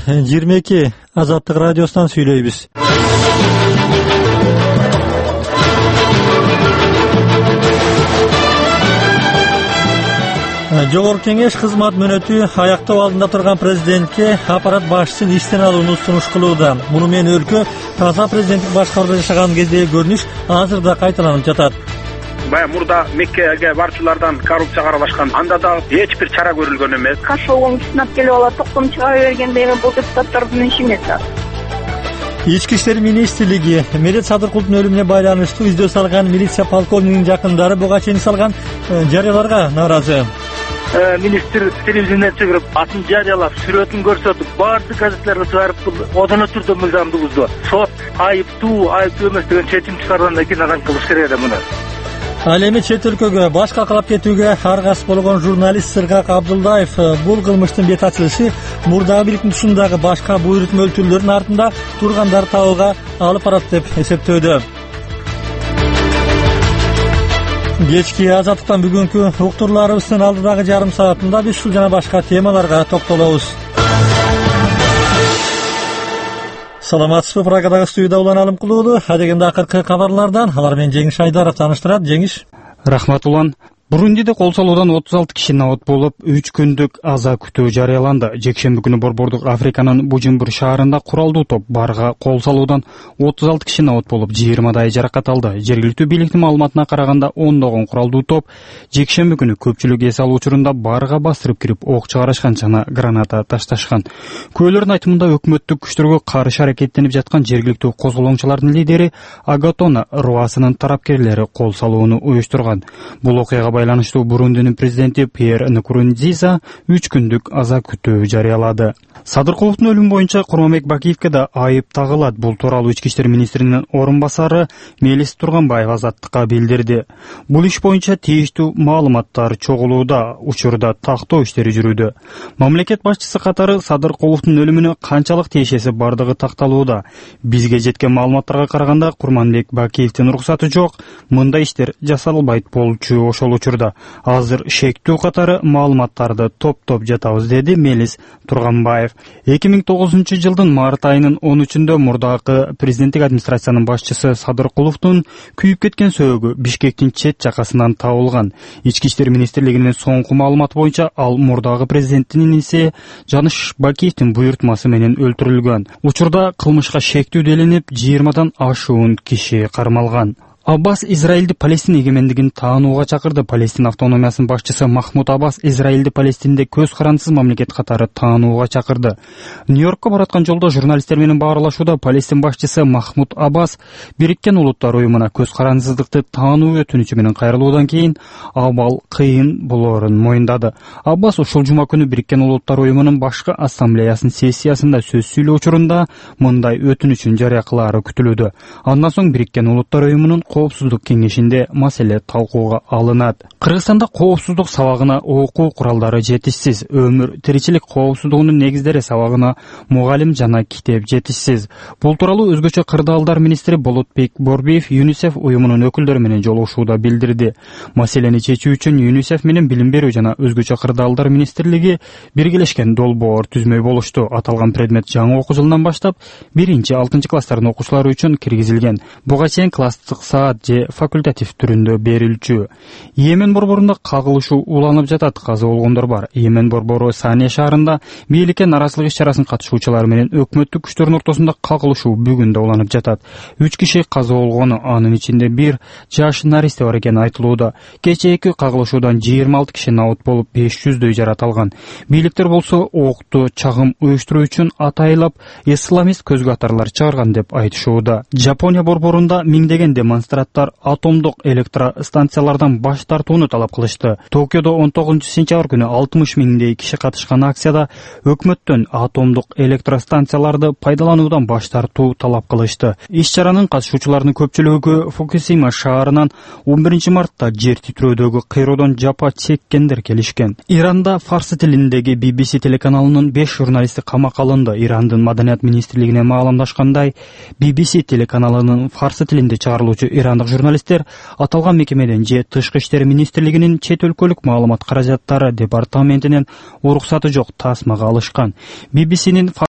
22 Азаттык радиосунан сүйлөйбүз. Жогорку кеңеш кызмат мөөнөтү аяктоо алдында турган президентке аппарат башчысын иштен алууну сунуш кылууда. Муну менен өлкө таза президенттик башкарууда жашаган кездеги көрүнүш азыр да кайталанып жатат. Баягы мурда Меккеге барчылардан коррупцияга аралашкан, анда да эч бир чара көрүлгөн эмес. Каршы болгон кишини алып келип алат, токтом чыгара бергендеги бул депутаттардын иши эмес. Ички иштер министрлиги Медет Садыркуловдун өлүмүнө байланыштуу издөө салган милиция полковнигинин жакындары буга чейин салган жарыяларга нааразы. Министр телевизиондон чыгып, атын жарыялап, сүрөтүн көрсөтүп, баардык газеттелерге чыгарып, одоно түрдө мыйзамдуулукту, сот айыптуу эмес деген чечим чыгаргандан кийин анан кылыш керек эле муну. Ал эми чет өлкөгө баш калкалап кетүүгө аргас болгон журналист Сыргак Абдулдаев бул кылмыштын бет ачылышы мурдагы бийликтин тушундагы башка буйрутма өлтүрүүлөрдүн артында тургандар табууга алып барат деп эсептөөдө. Кечки Азаттыктан бүгүнкү уктурларыбыздын алдыдагы жарым саатында биз ушул жана башка темаларга токтолобуз. Саламатсызбы, программадагы студияда Улан Алымкулуулу. Адегенде акыркы кабарлардан алар менен Жеңиш Айдаров тааныштырат. Жеңиш. Рахмат Улан. Бурундиде кол салуудан 36 киши набат болуп, 3 күндүк аза күтүү жарыяланды. Жекшемби күнү Борбордук Африканын Бужумбур шаарында куралдуу топ барга кол салуудан 36 киши набат болуп, 20дай жаракат алды. Жергиликтүү бийликтин маалыматына караганда, ондогон куралдуу топ жекшемби күнү көпчүлүк эс алуу учурунда барга бастырып кирип, ок чыгарышкан жана граната ташташкан. Күбөлөрдүн айтымында өкмөттүк күчтөргө каршы аракеттенип жаткан жергиликтүү козголоңчулардын лидери Агатона Руасынын тарапкерлери кол салууну уюштурган. Бул окуяга байланыштуу Бурундинин президенти Пьер Нкурунзиза 3 күндүк аза күтүү жарыялады. Садыркуловдун өлүмү боюнча Курманбек Бакиевке да айып тагылат. Бул тууралуу ички иштер министринин орун басары Мелис Турганбаев Азаттыкка билдирди. Бул иш боюнча тийиштүү маалыматтар чогулууда, учурда тактоо иштери жүрүүдө. Мамлекет башчысы катары Садыркуловдун өлүмүнө канчалык тиешеси бардыгы такталууда. Бизге жеткен маалыматтарга караганда Курманбек Бакиевдин уруксаты жок, мындай иштер жасалбайт болчу. Ошол учурда азыр шектүү катары маалыматтарды топтоп жатабыз, деди Мелис Турганбаев. 2009 жылдын март айынын 13-үндө мурдагы президенттик администрациянын башчысы Садыркуловдун күйүп кеткен сөөгү Бишкектин чет жакасынан табылган. Ички иштер министрлигинин соңку маалыматы боюнча ал мурдагы президенттин иниси Жаныш Бакиевдин буйртмасы менен өлтүрүлгөн. Учурда кылмышка шектүү делинип, 20дан ашуун киши кармалган. Аббас Израилди Палестин эгемендигин таанууга чакырды. Палестин автономиясынын башчысы Махмуд Аббас Израилди Палестинде көз карансыз мамлекет катары таанууга чакырды. Нью-Йоркко бараткан жолдо журналисттер менен баарлашууда Палестин башчысы Махмуд Аббас Бириккен Улуттар уюмуна көз карансыздыкты таануу өтүнүчү менен кайрылуудан кийин абал кыйын болоорун моюндады. Аббас ушул жума күнү Бириккен Улуттар уюмунун башкы ассамблеясынын сессиясында сөз сүйлөө учурунда мындай өтүнүчүн жарыя кылаары күтүлүүдө. Андан соң Бириккен Улуттар уюмунун Коопсуздук кеңешинде маселе талкууга алынат. Кыргызстанда коопсуздук сабагына окуу куралдары жетишсиз. Өмүр тиричилик коопсуздугунун негиздери сабагына мугалим жана китеп жетишсиз. Бул тууралуу өзгөчө кырдаалдар министри Болотбек Борбиев ЮНИСЕФ уюмунун өкүлдөрү менен жолугушууда билдирди. Маселени чечүү үчүн ЮНИСЕФ менен билим берүү жана өзгөчө кырдаалдар министрлиги биргелешкен долбоор түзмөй болушту. Аталган предмет жаңы окуу жылынан баштап 1-6 класстардын окуучулары үчүн киргизилген. Буга чейин класстык же факультатив түрүндө берилчү. Йемен борборунда кагылышуу уланып жатат. Каза болгондор бар. Йемен борбору Сания шаарында бийликке наразылык иш-чарасынын катышуучулары менен өкмөттүк күчтөрдүн ортосунда кагылышуу бүгүн да уланып жатат. 3 киши каза болгону, анын ичинде 1 жаш наристе бар экени айтылууда. Кечээки кагылышуудан 26 киши набат болуп, 500дөй жарат алган. Бийликтер болсо окту чагым уюштуруу үчүн атайлап исламист көзгатарлар чыгарган деп айтышууда. Жапония борборунда миңдеген демонстраттар атомдук электростанциялардан баш тартууну талап кылышты. Токиодо 19-сентябрь күнү 60 миңдей киши катышкан акцияда өкмөттөн атомдук электростанцияларды пайдалануудан баш тартуу талап кылышты. Иш-чаранын катышуучуларынын көпчүлүгү Фукусима шаарынан 11 мартта жер титирөөдөгү кыйроодон жапа чеккендер келишкен. Иранда фарсы тилиндеги BBC телеканалынын 5 журналисти камакка алынды. Ирандын маданият министрлигине маалымдашкандай, BBC телеканалынын фарсы тилинде чыгарылуучу ирандык журналисттер аталган мекемеден же Тышкы иштер министрлигинин чет өлкөлүк маалымат каражаттары департаментинен уруксаты жок тасмага алышкан. BBC'нин